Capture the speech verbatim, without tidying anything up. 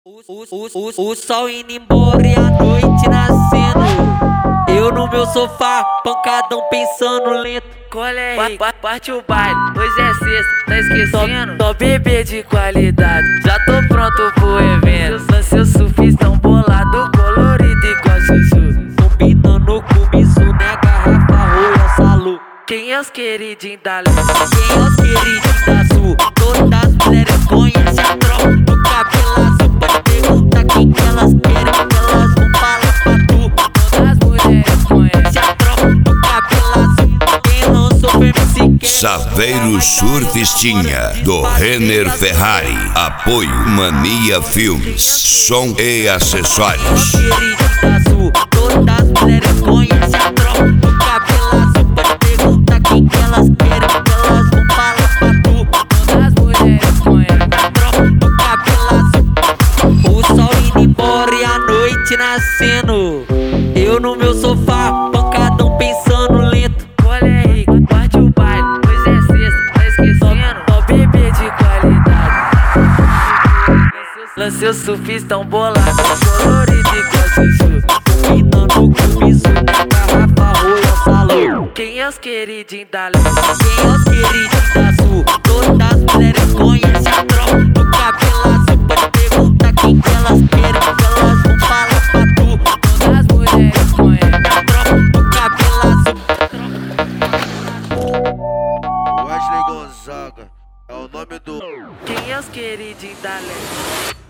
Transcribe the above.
O, o, o, o sol indo embora e a noite nascendo. Eu no meu sofá, pancadão pensando lento. Colé, pa, parte o baile, hoje é sexta, tá esquecendo? Só bebê de qualidade, já tô pronto pro evento. Seus surfistas bolado, colorido igual chuchu. Combinando com isso, né? Garrafa, rolha, salu. Quem é os queridinhos da luz? Quem é os queridinhos da sul? Todas as mulheres conhecem a tropa do cabelo azul. Pode perguntar quem que elas querem, que elas vão falar pra tu. Todas as mulheres conhecem a tropa do cabelo azul. Quem não sou M C quer. Saveiro Surfistinha, do Renner Ferrari. Apoio Mania Filmes, som e acessórios. Quem é os queridinhos da sul? Todas as mulheres conhecem a tropa do cabelo azul. Pode perguntar quem que elas querem, que elas vão falar pra tu. Todas as mulheres conhecem a tropa do cabelo azul. O sol indo embora e a noite nascendo. Eu no meu sofá, pancadão pensando lento. Colé, rico, parte o baile, hoje é sexta, tá esquecendo? Só bebê de qualidade. Lancei os surfistas bolados, colorido igual chuchu. Combinando com isso, né? Garrafa, rolha, salu. Quem é os queridinhos da luz? Quem é os queridinhos da sul? Todas as mulheres conhecem a tropa do cabelo azul. Pode perguntar quem que elas querem, que elas vão falar pra tu. Todas as mulheres conhecem a tropa do cabelo azul. Wesley Gonzaga é o nome do. Quem é os queridinhos da luz?